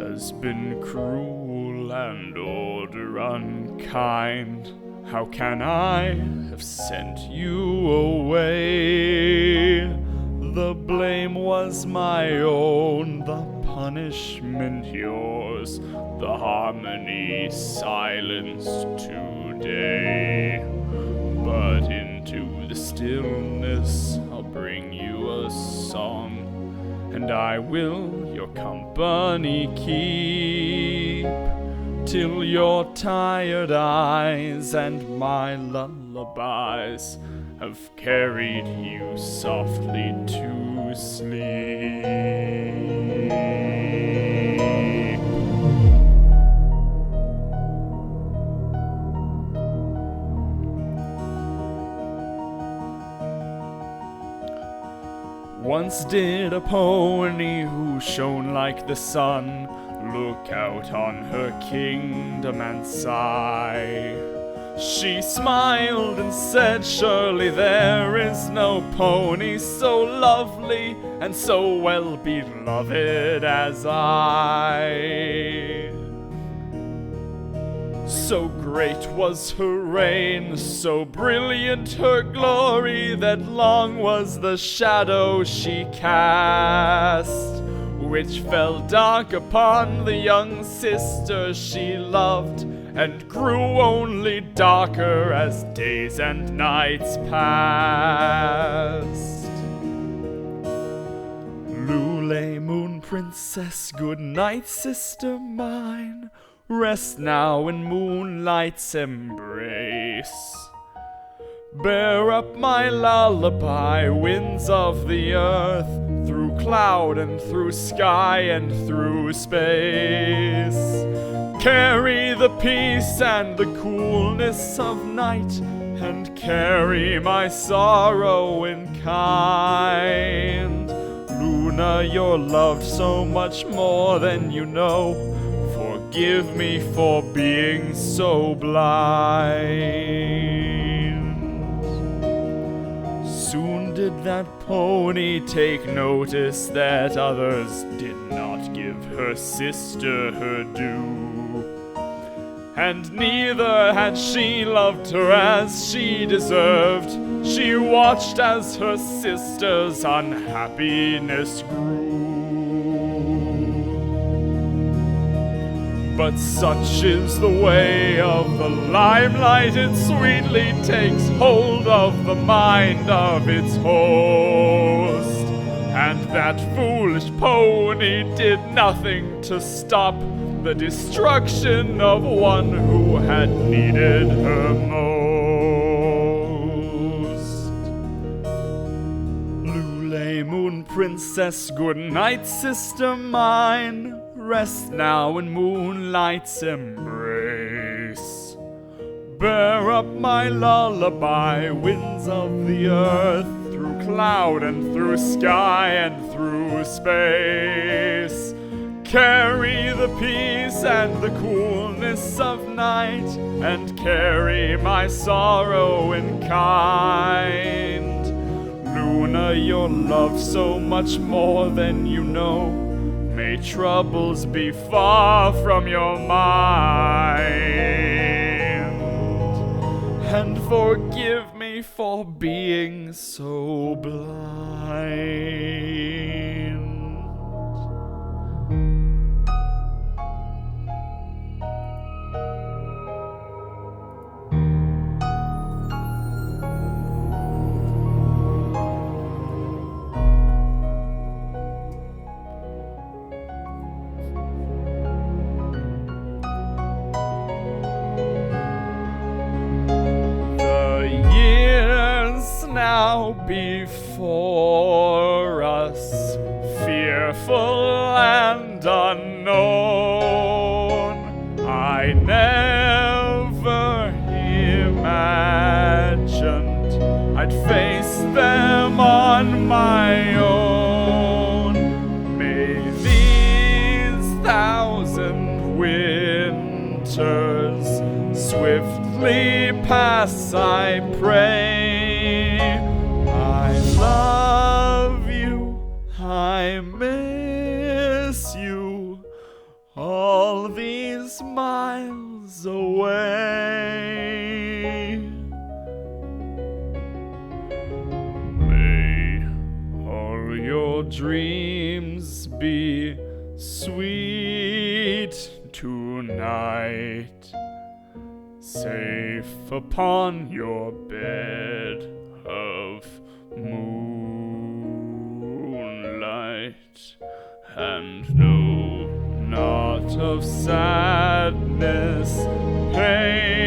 has been cruel and order unkind. How can I have sent you away? The blame was my own, the punishment yours, the harmony silenced today. But into the stillness I'll bring you a song, and I will your company keep, till your tired eyes and my lullabies have carried you softly to sleep. Once did a pony who shone like the sun look out on her kingdom and sigh. She smiled and said, surely there is no pony so lovely and so well beloved as I. So great was her reign, so brilliant her glory, that long was the shadow she cast, which fell dark upon the young sister she loved, and grew only darker as days and nights passed. Lule, moon princess, good night, sister mine. Rest now in moonlight's embrace. Bear up my lullaby, winds of the earth, through cloud and through sky and through space. Carry the peace and the coolness of night, and carry my sorrow in kind. Luna, you're loved so much more than you know. Forgive me for being so blind. Soon did that pony take notice that others did not give her sister her due, and neither had she loved her as she deserved. She watched as her sister's unhappiness grew. But such is the way of the limelight, it sweetly takes hold of the mind of its host. And that foolish pony did nothing to stop the destruction of one who had needed her most. Lule, moon princess, good night, sister mine. Rest now in moonlight's embrace. Bear up my lullaby, winds of the earth, through cloud and through sky and through space. Carry the peace and the coolness of night, and carry my sorrow in kind. Luna, you're loved so much more than you know. May troubles be far from your mind, and forgive me for being so blind. Now before us, fearful and unknown, I never imagined I'd face them on my own. May these 1,000 winters swiftly pass, I pray. I love you, I miss you is miles away. May all your dreams be sweet tonight, safe upon your bed of moonlight, and know not of sadness, pain,